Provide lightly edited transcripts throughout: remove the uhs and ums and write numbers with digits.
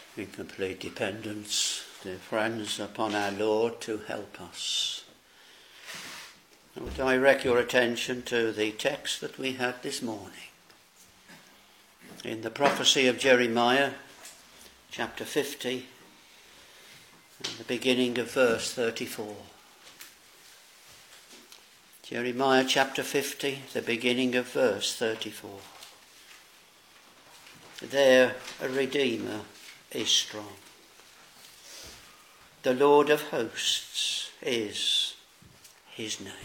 in complete dependence, dear friends, upon our Lord to help us. I would direct your attention to the text that we had this morning. In the prophecy of Jeremiah, chapter 50, and the beginning of verse 34. Jeremiah chapter 50, the beginning of verse 34. There a Redeemer is strong. The Lord of hosts is his name.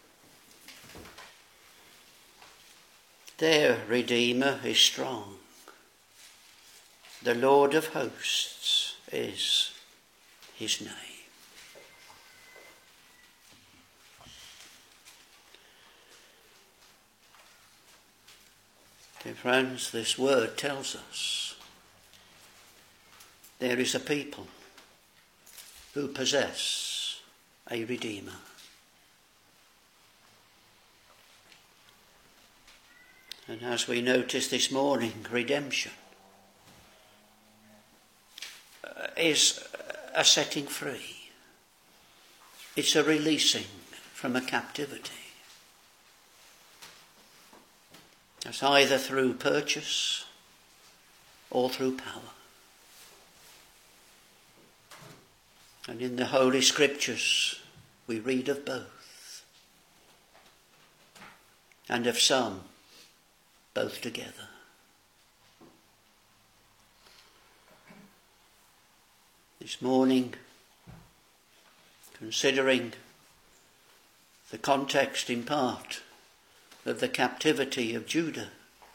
Their Redeemer is strong. The Lord of hosts is his name. Dear friends, this word tells us there is a people who possess a Redeemer. And as we noticed this morning, redemption is a setting free. It's a releasing from a captivity. It's either through purchase or through power. And in the Holy Scriptures we read of both. And of some, both together. This morning, considering the context in part of the captivity of Judah,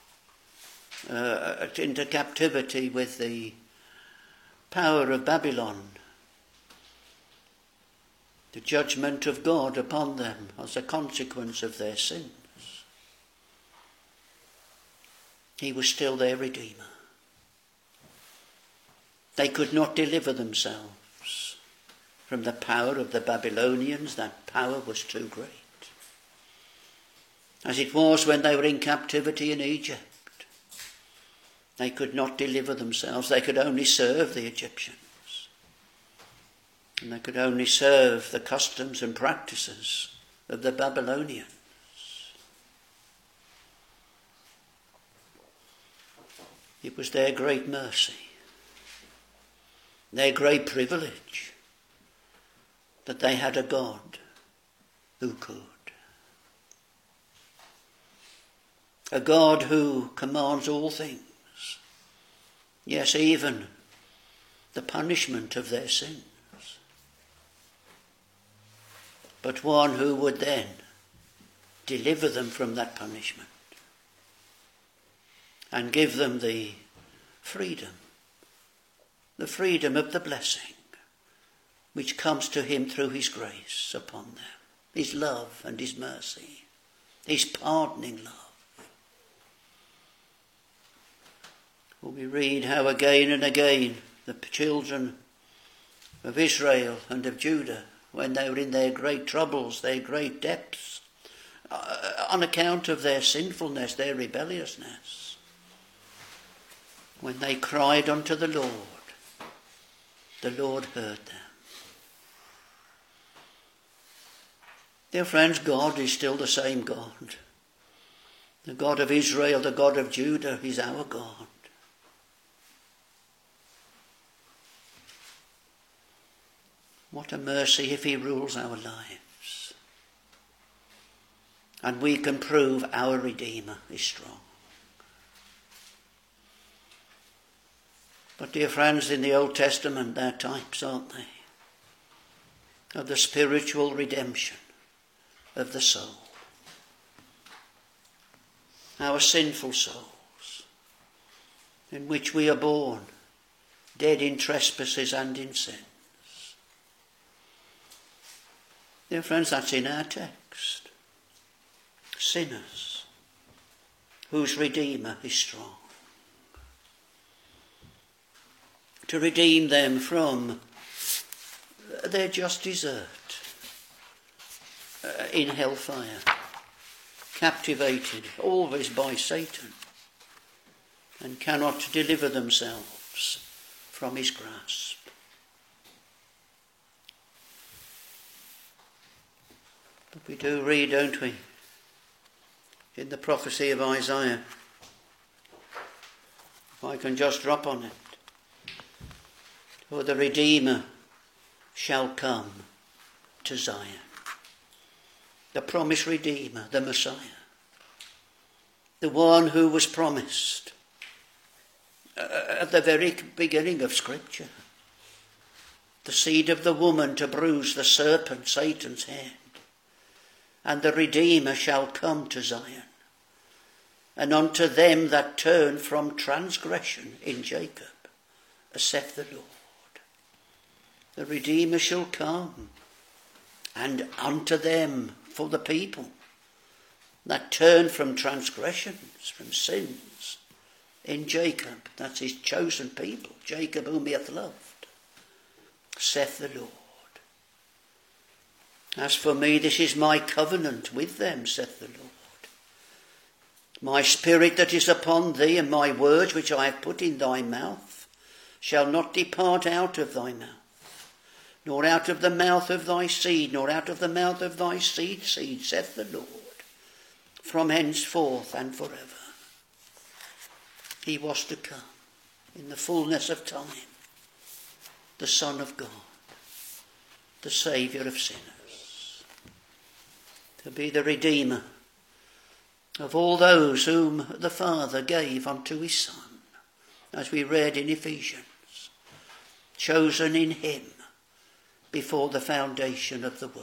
into captivity with the power of Babylon, the judgment of God upon them as a consequence of their sins. He was still their Redeemer. They could not deliver themselves from the power of the Babylonians. That power was too great. As it was when they were in captivity in Egypt. They could not deliver themselves. They could only serve the Egyptians. And they could only serve the customs and practices of the Babylonians. It was their great mercy, their great privilege, that they had a God who could. A God who commands all things. Yes, even the punishment of their sins. But one who would then deliver them from that punishment and give them the freedom of the blessing which comes to him through his grace upon them, his love and his mercy, his pardoning love. Well, we read how again and again the children of Israel and of Judah, when they were in their great troubles, their great depths, on account of their sinfulness, their rebelliousness, when they cried unto the Lord heard them. Dear friends, God is still the same God. The God of Israel, the God of Judah is our God. What a mercy if he rules our lives. And we can prove our Redeemer is strong. But dear friends, in the Old Testament, they're types, aren't they, of the spiritual redemption of the soul. Our sinful souls, in which we are born, dead in trespasses and in sins. Dear friends, that's in our text. Sinners, whose Redeemer is strong. To redeem them from their just desert in hellfire, captivated always by Satan, and cannot deliver themselves from his grasp. But we do read, don't we, in the prophecy of Isaiah, if I can just drop on it, for the Redeemer shall come to Zion. The promised Redeemer, the Messiah, the one who was promised at the very beginning of Scripture, the seed of the woman to bruise the serpent, Satan's head, and the Redeemer shall come to Zion, and unto them that turn from transgression in Jacob, saith the Lord. The Redeemer shall come, and unto them, for the people that turn from transgressions, from sins, in Jacob, that's his chosen people, Jacob whom he hath loved, saith the Lord. As for me, this is my covenant with them, saith the Lord. My spirit that is upon thee, and my words which I have put in thy mouth, shall not depart out of thy mouth, nor out of the mouth of thy seed, nor out of the mouth of thy seed, saith the Lord, from henceforth and forever. He was to come in the fullness of time, the Son of God, the Saviour of sinners, to be the Redeemer of all those whom the Father gave unto his Son, as we read in Ephesians, chosen in him before the foundation of the world.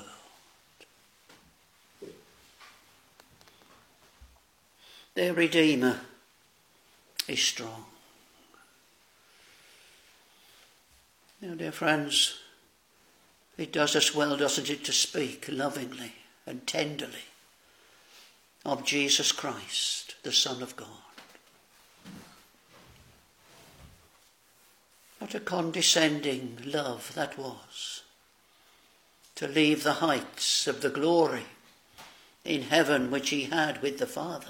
Their Redeemer is strong. Now, dear friends, it does us well, doesn't it, to speak lovingly and tenderly of Jesus Christ, the Son of God. What a condescending love that was, to leave the heights of the glory in heaven which he had with the Father,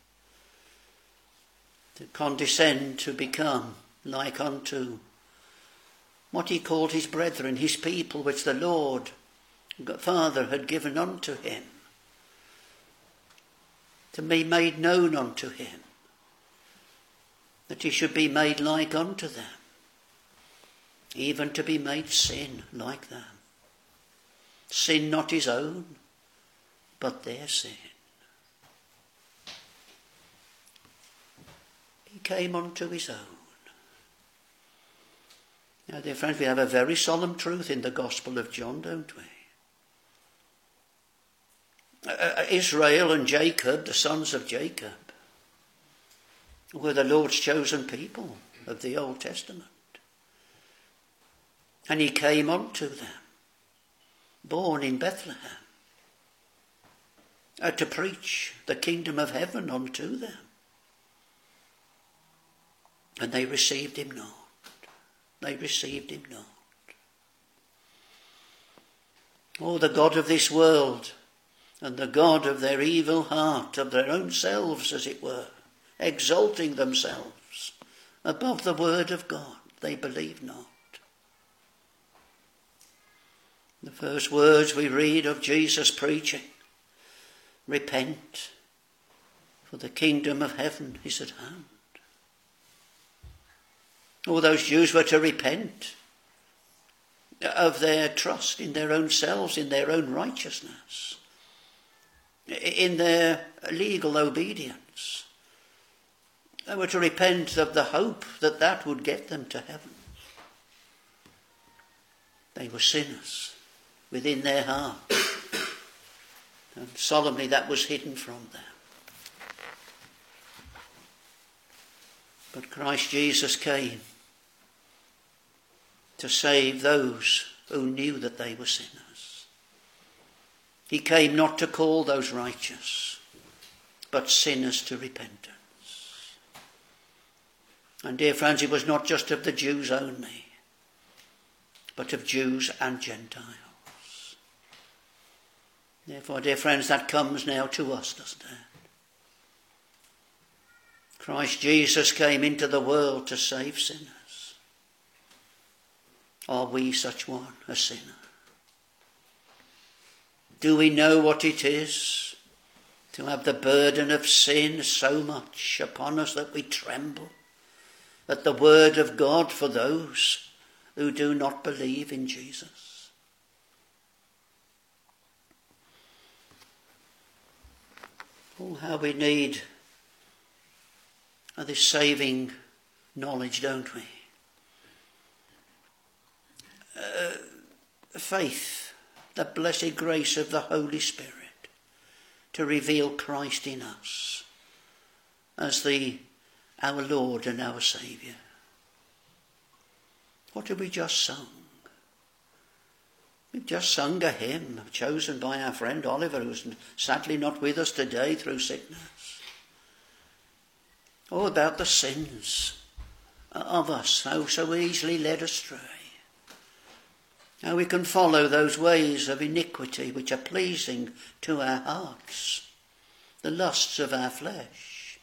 to condescend to become like unto what he called his brethren, his people, which the Lord Father had given unto him, to be made known unto him, that he should be made like unto them, even to be made sin like them. Sin not his own, but their sin. He came unto his own. Now, dear friends, we have a very solemn truth in the Gospel of John, don't we? Israel and Jacob, the sons of Jacob, were the Lord's chosen people of the Old Testament. And he came unto them, born in Bethlehem, to preach the kingdom of heaven unto them. And they received him not. They received him not. Oh, the God of this world, and the God of their evil heart, of their own selves, as it were, exalting themselves above the word of God, they believe not. The first words we read of Jesus preaching, repent, for the kingdom of heaven is at hand. All those Jews were to repent of their trust in their own selves, in their own righteousness, in their legal obedience. They were to repent of the hope that that would get them to heaven. They were sinners within their heart, and solemnly that was hidden from them. But Christ Jesus came to save those who knew that they were sinners. He came not to call those righteous, but sinners to repentance. And dear friends, it was not just of the Jews only, but of Jews and Gentiles. Therefore, dear friends, that comes now to us, doesn't it? Christ Jesus came into the world to save sinners. Are we such one, a sinner? Do we know what it is to have the burden of sin so much upon us that we tremble at the word of God for those who do not believe in Jesus? Oh, how we need this saving knowledge, don't we? Faith, the blessed grace of the Holy Spirit to reveal Christ in us as our Lord and our Saviour. What have we just sung? We've just sung a hymn chosen by our friend Oliver, who's sadly not with us today through sickness. Oh, about the sins of us, how so easily led astray. How we can follow those ways of iniquity which are pleasing to our hearts, the lusts of our flesh.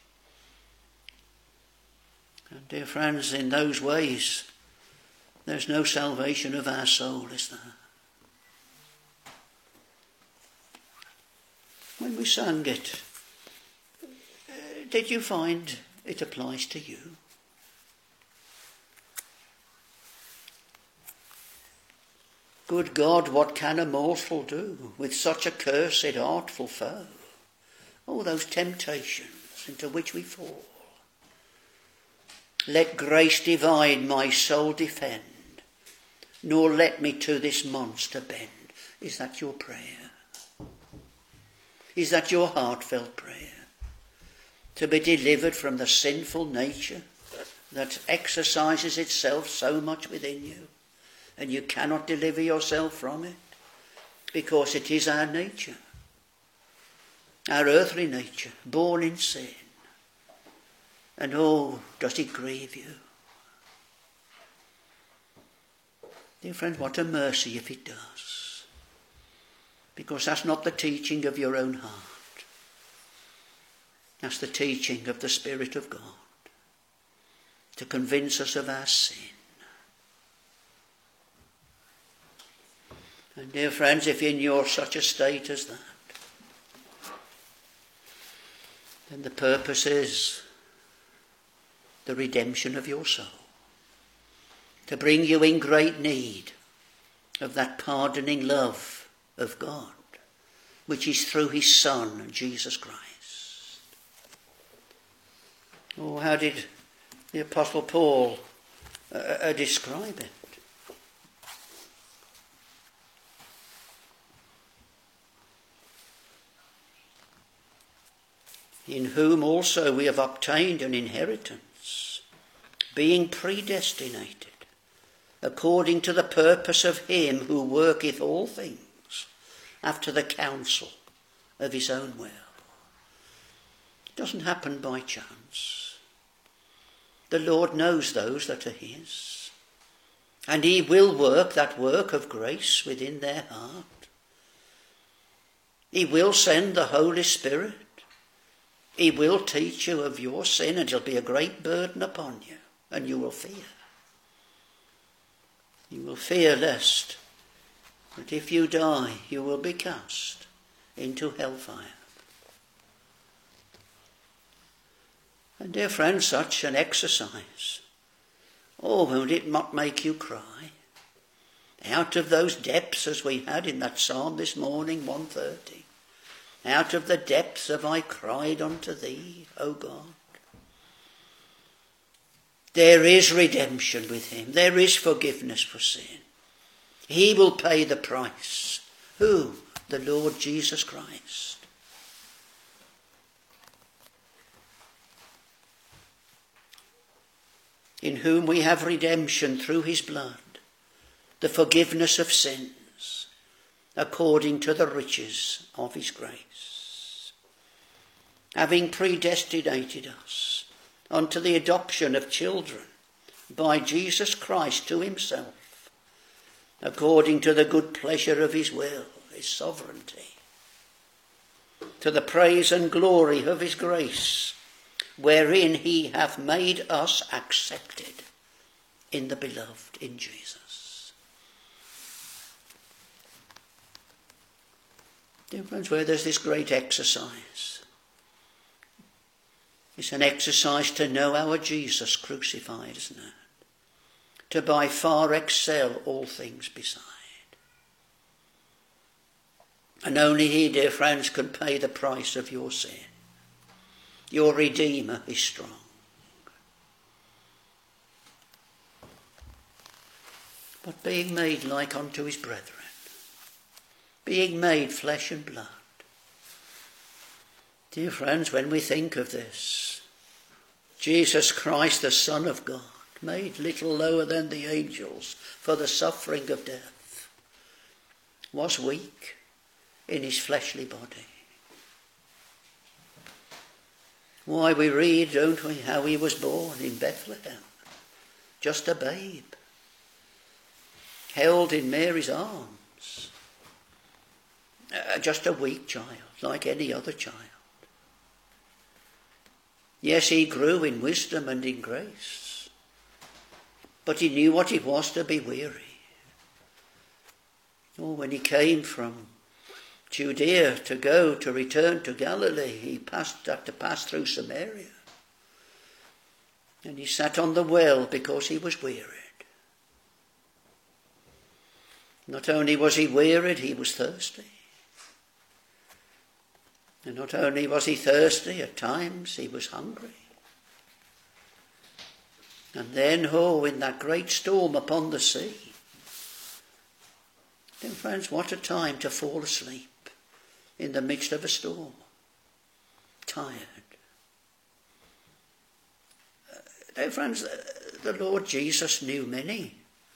And dear friends, in those ways, there's no salvation of our soul, is there? When we sang it, did you find it applies to you? Good God, what can a mortal do with such a cursed, artful foe? Oh, those temptations into which we fall. Let grace divine my soul defend, nor let me to this monster bend. Is that your prayer? Is that your heartfelt prayer? To be delivered from the sinful nature that exercises itself so much within you, and you cannot deliver yourself from it, because it is our nature, our earthly nature, born in sin. And oh, does it grieve you? Dear friend, what a mercy if it does. Because that's not the teaching of your own heart. That's the teaching of the Spirit of God, to convince us of our sin. And dear friends, if in your such a state as that, then the purpose is the redemption of your soul, to bring you in great need of that pardoning love of God, which is through his Son, Jesus Christ. Oh, how did the Apostle Paul describe it? In whom also we have obtained an inheritance, being predestinated, according to the purpose of him who worketh all things, after the counsel of his own will. It doesn't happen by chance. The Lord knows those that are his, and he will work that work of grace within their heart. He will send the Holy Spirit. He will teach you of your sin, and it'll be a great burden upon you, and you will fear. You will fear lest that if you die, you will be cast into hellfire. And dear friends, such an exercise, oh, won't it not make you cry? Out of those depths, as we had in that psalm this morning, 130. Out of the depths have I cried unto thee, O God. There is redemption with him. There is forgiveness for sin. He will pay the price. Who? The Lord Jesus Christ. In whom we have redemption through his blood, the forgiveness of sins, according to the riches of his grace, having predestinated us unto the adoption of children by Jesus Christ to himself, according to the good pleasure of his will, his sovereignty, to the praise and glory of his grace, wherein he hath made us accepted in the beloved, in Jesus. Dear friends, where there's this great exercise. It's an exercise to know our Jesus crucified, isn't it? To by far excel all things beside. And only he, dear friends, can pay the price of your sin. Your Redeemer is strong. But being made like unto his brethren, being made flesh and blood. Dear friends, when we think of this, Jesus Christ, the Son of God, made little lower than the angels for the suffering of death, was weak in his fleshly body. Why, we read, don't we, how he was born in Bethlehem, just a babe, held in Mary's arms, just a weak child, like any other child. Yes, he grew in wisdom and in grace, but he knew what it was to be weary. Oh, when he came from Judea to return to Galilee, he had to pass through Samaria. And he sat on the well because he was wearied. Not only was he wearied, he was thirsty. And not only was he thirsty, at times he was hungry. And then, in that great storm upon the sea, then friends, what a time to fall asleep in the midst of a storm, tired. Now, friends, the Lord Jesus knew many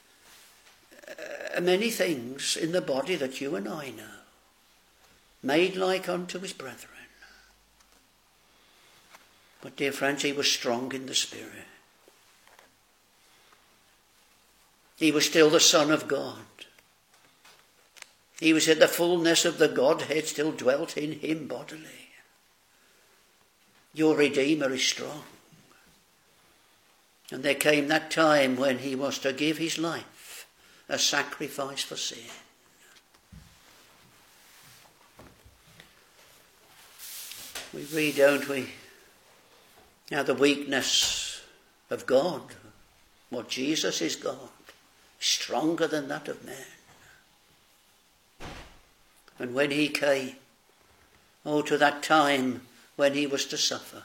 things in the body that you and I know, made like unto his brethren. But, dear friends, he was strong in the Spirit. He was still the Son of God. He was in the fullness of the Godhead, still dwelt in him bodily. Your Redeemer is strong. And there came that time when he was to give his life a sacrifice for sin. We read, don't we, now the weakness of God, what Jesus is God, stronger than that of man. And when he came, to that time when he was to suffer,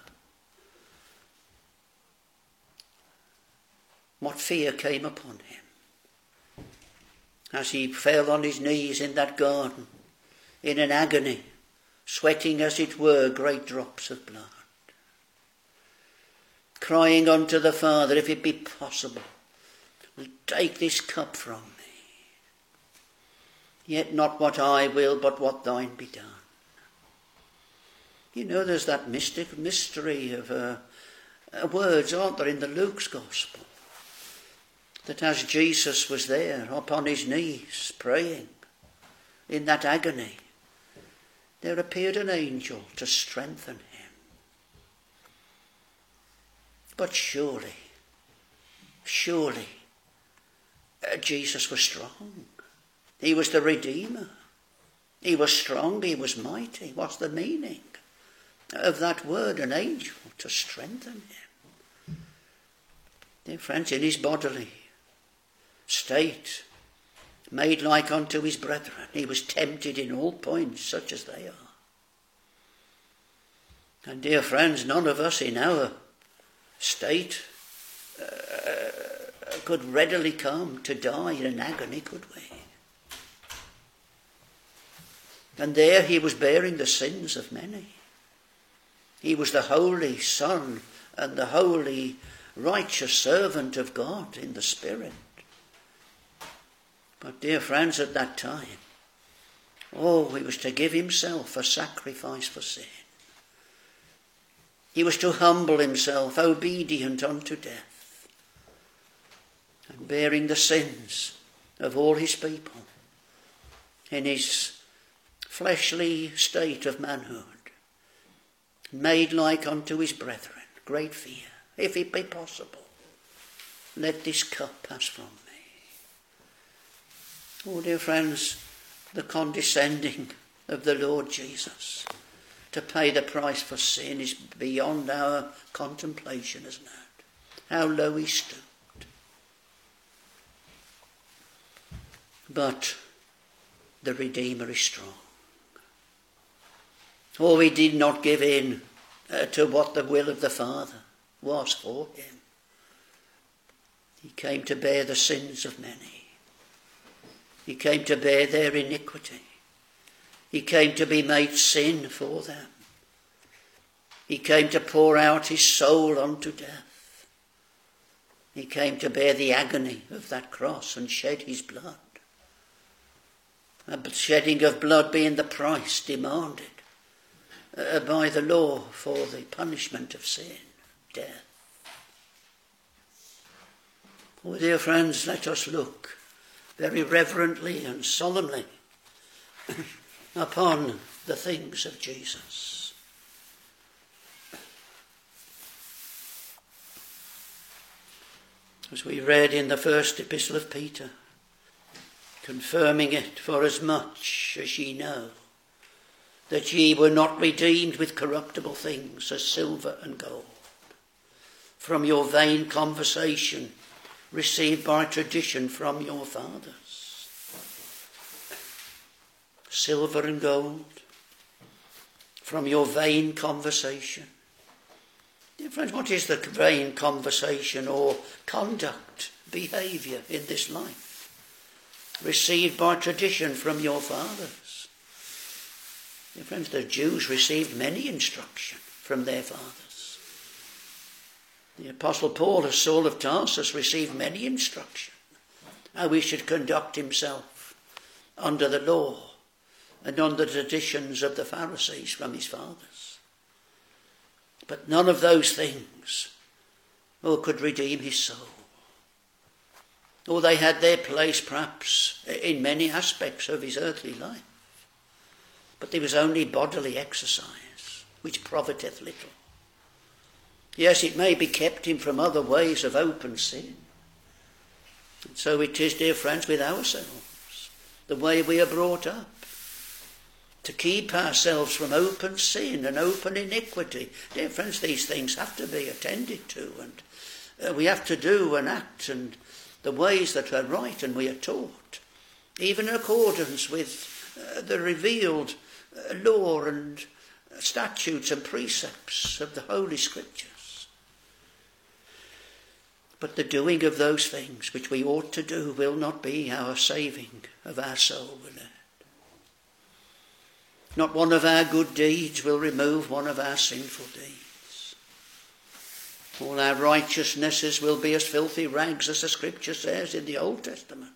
what fear came upon him as he fell on his knees in that garden, in an agony, sweating as it were great drops of blood, crying unto the Father, if it be possible, take this cup from me. Yet not what I will, but what thine be done. You know, there's that mystery of words, aren't there, in the Luke's Gospel, that as Jesus was there upon his knees praying in that agony, there appeared an angel to strengthen him. But surely, Jesus was strong. He was the Redeemer. He was strong, he was mighty. What's the meaning of that word, an angel, to strengthen him? Dear friends, in his bodily state, made like unto his brethren, he was tempted in all points such as they are. And dear friends, none of us in our state could readily come to die in an agony, could we? And there he was bearing the sins of many. He was the holy Son and the holy righteous servant of God in the Spirit. But dear friends, at that time, he was to give himself a sacrifice for sin. He was to humble himself, obedient unto death, and bearing the sins of all his people in his fleshly state of manhood, made like unto his brethren, great fear, if it be possible, let this cup pass from me. Oh, dear friends, the condescending of the Lord Jesus to pay the price for sin is beyond our contemplation, isn't it? How low he stooped. But the Redeemer is strong. Oh, he did not give in to what the will of the Father was for him. He came to bear the sins of many. He came to bear their iniquity. He came to be made sin for them. He came to pour out his soul unto death. He came to bear the agony of that cross and shed his blood. The shedding of blood being the price demanded by the law for the punishment of sin, death. Oh, dear friends, let us look very reverently and solemnly upon the things of Jesus. As we read in the first epistle of Peter, confirming it, for as much as ye know that ye were not redeemed with corruptible things as silver and gold, from your vain conversation received by tradition from your fathers. Silver and gold, from your vain conversation. Dear friends, what is the vain conversation or conduct, behaviour in this life? Received by tradition from your fathers. Dear friends, the Jews received many instruction from their fathers. The Apostle Paul, as Saul of Tarsus, received many instruction how he should conduct himself under the law and under the traditions of the Pharisees from his fathers. But none of those things could redeem his soul. Or they had their place perhaps in many aspects of his earthly life. But there was only bodily exercise, which profiteth little. Yes, it may be kept him from other ways of open sin. And so it is, dear friends, with ourselves, the way we are brought up, to keep ourselves from open sin and open iniquity. Dear friends, these things have to be attended to, and we have to do and act and the ways that are right, and we are taught, even in accordance with the revealed law and statutes and precepts of the Holy Scriptures. But the doing of those things which we ought to do will not be our saving of our soul, will it? Not one of our good deeds will remove one of our sinful deeds. All our righteousnesses will be as filthy rags, as the Scripture says in the Old Testament.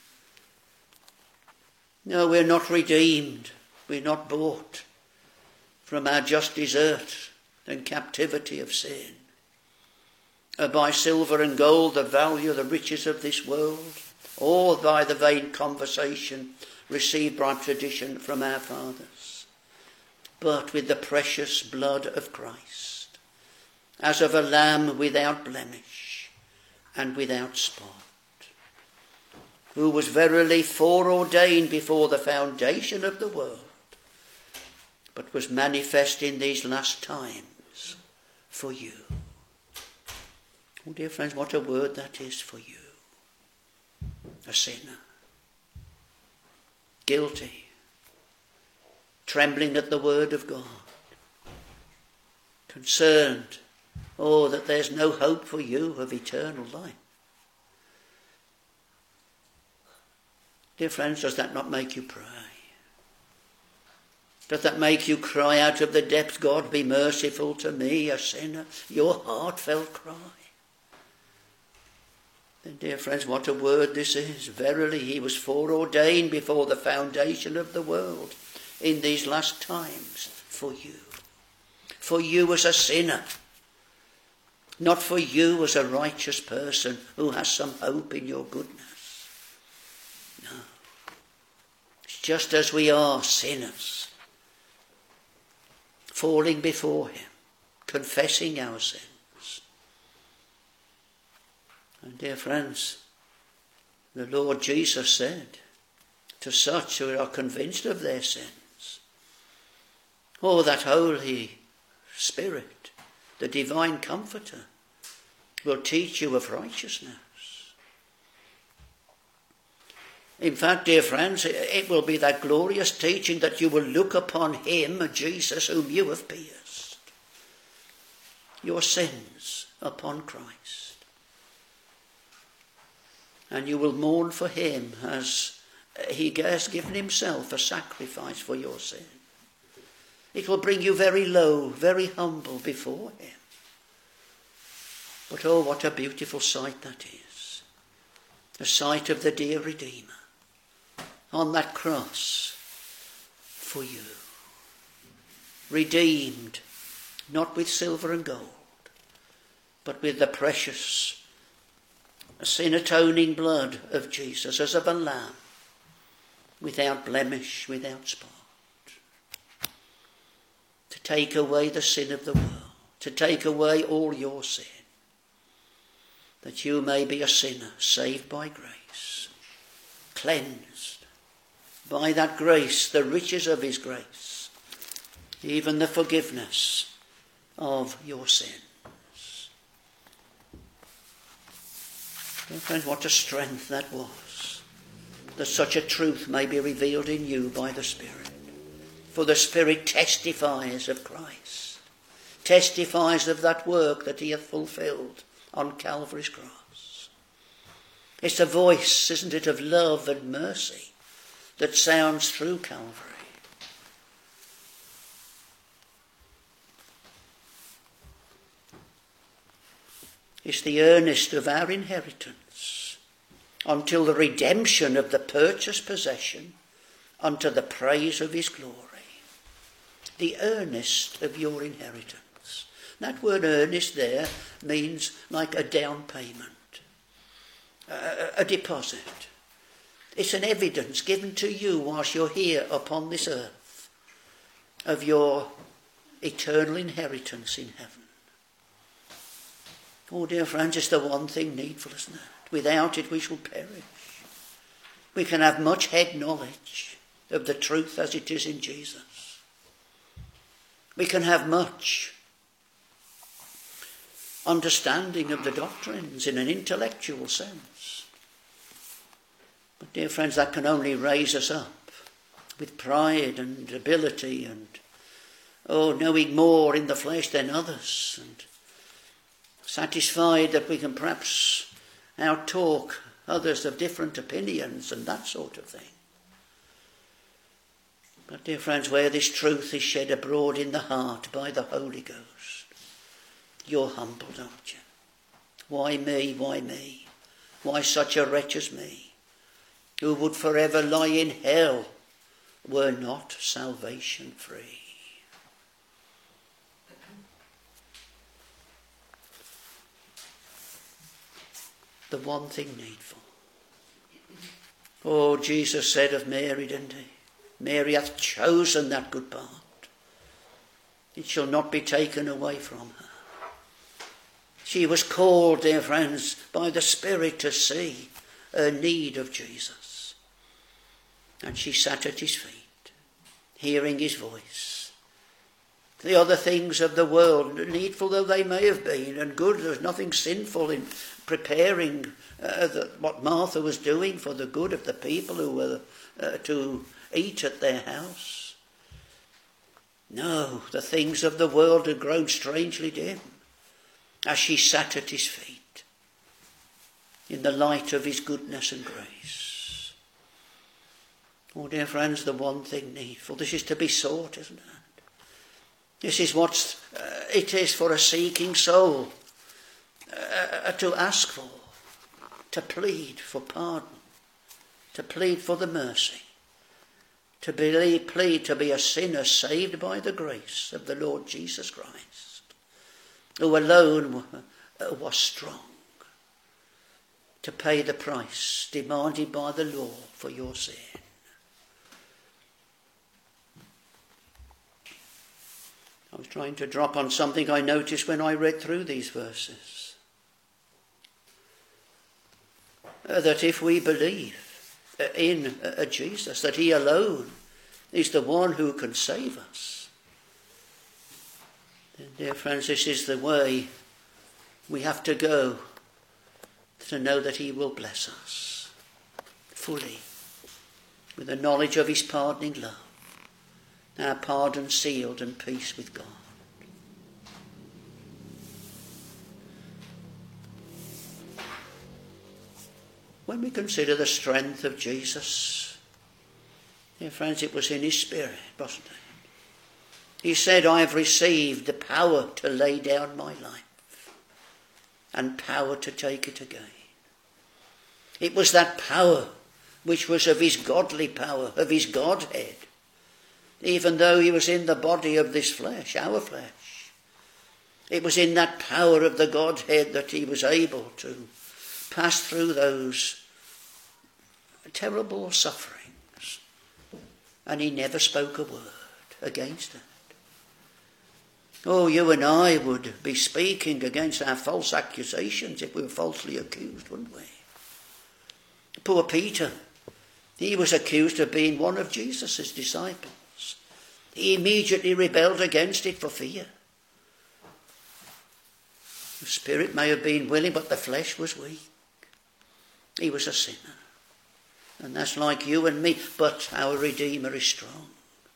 No, we're not redeemed. We're not bought from our just desert and captivity of sin. By silver and gold, the value, the riches of this world, or by the vain conversation received by tradition from our fathers, but with the precious blood of Christ, as of a lamb without blemish and without spot, who was verily foreordained before the foundation of the world, but was manifest in these last times for you. Oh, dear friends, what a word that is for you. A sinner, guilty, trembling at the word of God, concerned, that there's no hope for you of eternal life. Dear friends, does that not make you pray? Does that make you cry out of the depths, God, be merciful to me, a sinner? Your heartfelt cry. Then, dear friends, what a word this is. Verily, he was foreordained before the foundation of the world in these last times for you. For you as a sinner. Not for you as a righteous person who has some hope in your goodness. No. It's just as we are sinners, falling before him, confessing our sins. And dear friends, the Lord Jesus said to such who are convinced of their sins, Oh, that Holy Spirit, the divine Comforter, will teach you of righteousness. In fact, dear friends, it will be that glorious teaching that you will look upon him, Jesus, whom you have pierced, your sins upon Christ. And you will mourn for him as he has given himself a sacrifice for your sin. It will bring you very low, very humble before him. But oh, what a beautiful sight that is. The sight of the dear Redeemer on that cross for you. Redeemed, not with silver and gold, but with the precious sin-atoning blood of Jesus as of a lamb, without blemish, without spot. To take away the sin of the world, to take away all your sin, that you may be a sinner saved by grace, cleansed by that grace, the riches of his grace, even the forgiveness of your sins. Dear friends, what a strength that was, that such a truth may be revealed in you by the Spirit. For the Spirit testifies of Christ, testifies of that work that he hath fulfilled on Calvary's cross. It's a voice, isn't it, of love and mercy that sounds through Calvary. It's the earnest of our inheritance until the redemption of the purchased possession unto the praise of his glory. The earnest of your inheritance. That word earnest there means like a down payment, a deposit. It's an evidence given to you whilst you're here upon this earth of your eternal inheritance in heaven. Oh, dear friends, it's the one thing needful, isn't it? Without it we shall perish. We can have much head knowledge of the truth as it is in Jesus. We can have much understanding of the doctrines in an intellectual sense. But dear friends, that can only raise us up with pride and ability and, knowing more in the flesh than others, and satisfied that we can perhaps out-talk others of different opinions and that sort of thing. But dear friends, where this truth is shed abroad in the heart by the Holy Ghost, you're humbled, aren't you? Why me? Why me? Why such a wretch as me, who would forever lie in hell were not salvation free? The one thing needful. Oh, Jesus said of Mary, didn't he? Mary hath chosen that good part. It shall not be taken away from her. She was called, dear friends, by the Spirit to see her need of Jesus. And she sat at his feet, hearing his voice. The other things of the world, needful though they may have been, and good, there's nothing sinful in preparing what Martha was doing for the good of the people who were to eat at their house. No, the things of the world had grown strangely dim as she sat at his feet in the light of his goodness and grace. Oh, dear friends, the one thing needful. This is to be sought, isn't it? This is what it is for a seeking soul to ask for, to plead for pardon, to plead for the mercy, to plead to be a sinner saved by the grace of the Lord Jesus Christ, who alone was strong to pay the price demanded by the law for your sin. I was trying to drop on something I noticed when I read through these verses. That if we believe in Jesus, that he alone is the one who can save us, And dear friends, this is the way we have to go to know that he will bless us fully with the knowledge of his pardoning love, our pardon sealed and peace with God. When we consider the strength of Jesus, dear friends, it was in his spirit, wasn't it? He said, I have received the power to lay down my life and power to take it again. It was that power which was of his godly power, of his Godhead, even though he was in the body of this flesh, our flesh. It was in that power of the Godhead that he was able to pass through those terrible sufferings, and he never spoke a word against it. Oh, you and I would be speaking against our false accusations if we were falsely accused, wouldn't we? Poor Peter, he was accused of being one of Jesus' disciples. He immediately rebelled against it for fear. The spirit may have been willing, but the flesh was weak. He was a sinner. And that's like you and me, but our Redeemer is strong.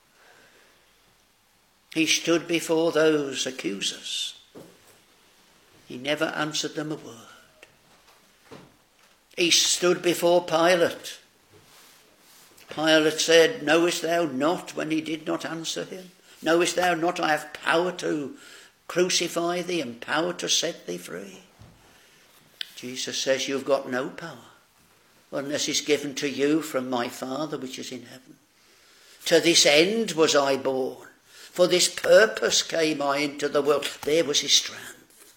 He stood before those accusers. He never answered them a word. He stood before Pilate. Pilate said, knowest thou not, when he did not answer him? Knowest thou not I have power to crucify thee and power to set thee free? Jesus says, you've got no power unless it's given to you from my Father which is in heaven. To this end was I born. For this purpose came I into the world. There was his strength.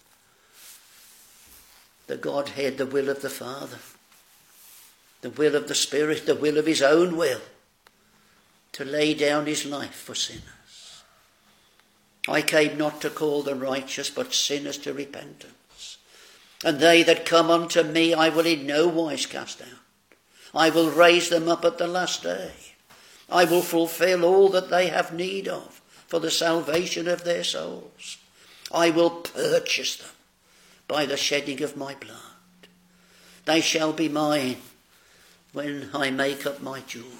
The Godhead, the will of the Father, the will of the Spirit, the will of his own will, to lay down his life for sinners. I came not to call the righteous, but sinners to repentance. And they that come unto me I will in no wise cast out. I will raise them up at the last day. I will fulfill all that they have need of for the salvation of their souls. I will purchase them by the shedding of my blood. They shall be mine when I make up my jewels.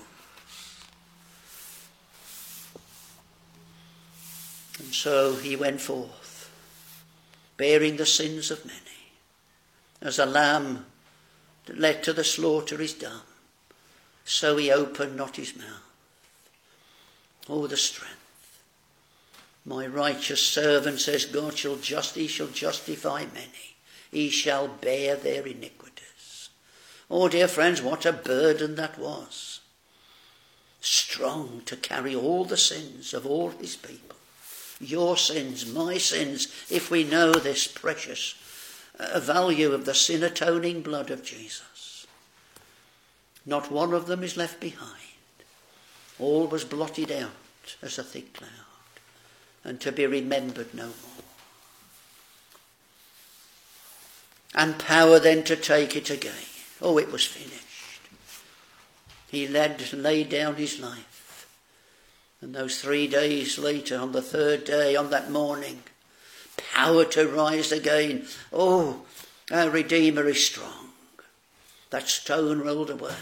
And so he went forth, bearing the sins of many. As a lamb that led to the slaughter is dumb, so he opened not his mouth. Oh, the strength. My righteous servant, says God, he shall justify many. He shall bear their iniquities. Oh, dear friends, what a burden that was. Strong to carry all the sins of all his people. Your sins, my sins, if we know this precious value of the sin-atoning blood of Jesus. Not one of them is left behind. All was blotted out as a thick cloud, and to be remembered no more. And power then to take it again. Oh, it was finished. He laid down his life. And those 3 days later, on the third day, on that morning, power to rise again. Oh, our Redeemer is strong. That stone rolled away.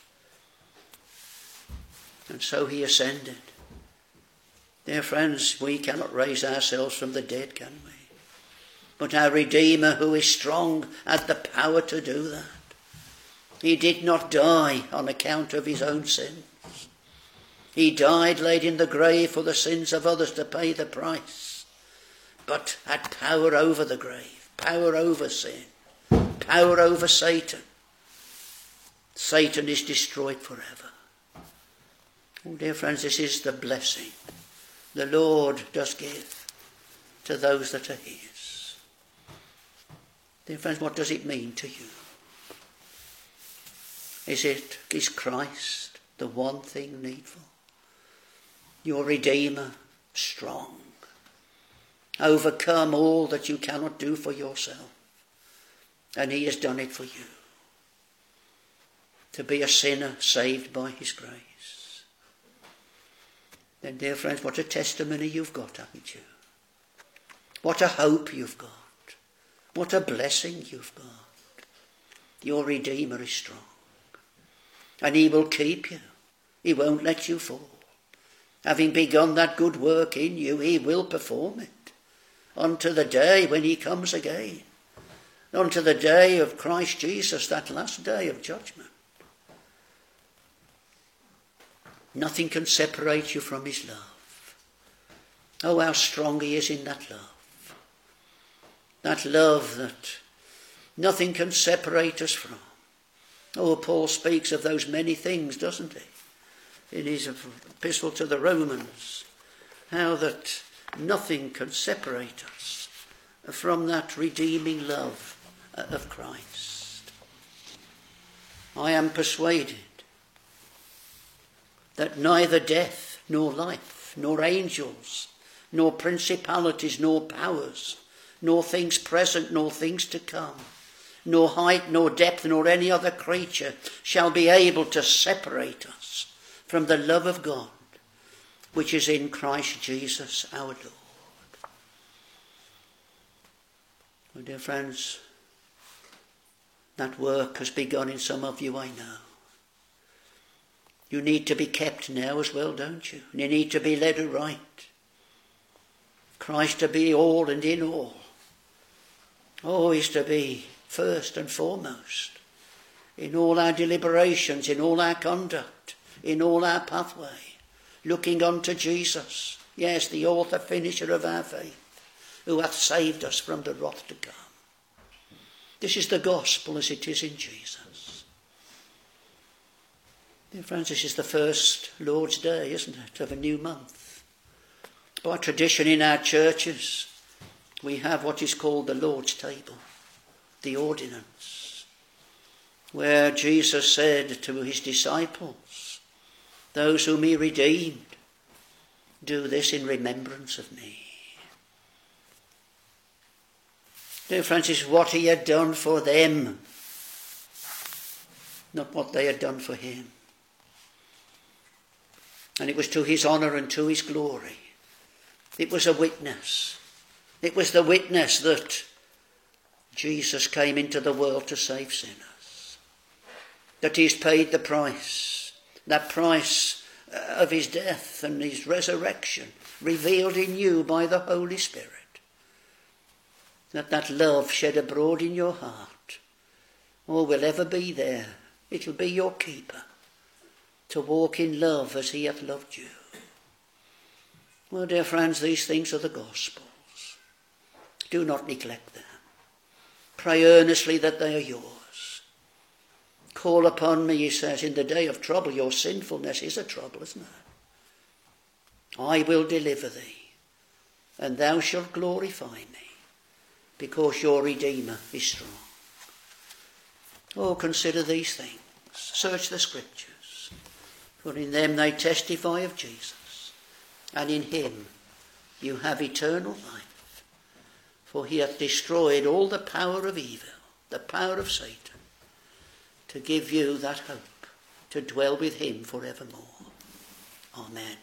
And so he ascended. Dear friends, we cannot raise ourselves from the dead, can we? But our Redeemer, who is strong, had the power to do that. He did not die on account of his own sins. He died, laid in the grave for the sins of others to pay the price, but had power over the grave, power over sin, power over Satan. Satan is destroyed forever. Oh, dear friends, this is the blessing the Lord does give to those that are his. Dear friends, what does it mean to you? Is Christ the one thing needful? Your Redeemer, strong, overcome all that you cannot do for yourself, and he has done it for you. To be a sinner saved by his grace. Then, dear friends, what a testimony you've got, haven't you? What a hope you've got. What a blessing you've got. Your Redeemer is strong. And he will keep you. He won't let you fall. Having begun that good work in you, he will perform it unto the day when he comes again. Unto the day of Christ Jesus, that last day of judgment. Nothing can separate you from his love. Oh, how strong he is in that love. That love that nothing can separate us from. Oh, Paul speaks of those many things, doesn't he? In his epistle to the Romans. How that nothing can separate us from that redeeming love of Christ. I am persuaded that neither death, nor life, nor angels, nor principalities, nor powers, nor things present, nor things to come, nor height, nor depth, nor any other creature shall be able to separate us from the love of God, which is in Christ Jesus our Lord. Well, dear friends, that work has begun in some of you, I know. You need to be kept now as well, don't you? And you need to be led aright. Christ to be all and in all. Oh, he's to be first and foremost in all our deliberations, in all our conduct, in all our pathway, looking unto Jesus, yes, the author, finisher of our faith, who hath saved us from the wrath to come. This is the gospel as it is in Jesus. Dear friends, this is the first Lord's Day, isn't it, of a new month. By tradition in our churches, we have what is called the Lord's table, the ordinance, where Jesus said to his disciples, those whom he redeemed, do this in remembrance of me. Dear friends, it's what he had done for them, not what they had done for him. And it was to his honour and to his glory. It was a witness. It was the witness that Jesus came into the world to save sinners. That he's paid the price. That price of his death and his resurrection revealed in you by the Holy Spirit. That love shed abroad in your heart, will ever be there. It'll be your keeper. To walk in love as he hath loved you. Well, dear friends, these things are the Gospels. Do not neglect them. Pray earnestly that they are yours. Call upon me, he says, in the day of trouble. Your sinfulness is a trouble, isn't it? I will deliver thee, and thou shalt glorify me, because your Redeemer is strong. Oh, consider these things. Search the Scriptures. For in them they testify of Jesus, and in him you have eternal life. For he hath destroyed all the power of evil, the power of Satan, to give you that hope, to dwell with him forevermore. Amen.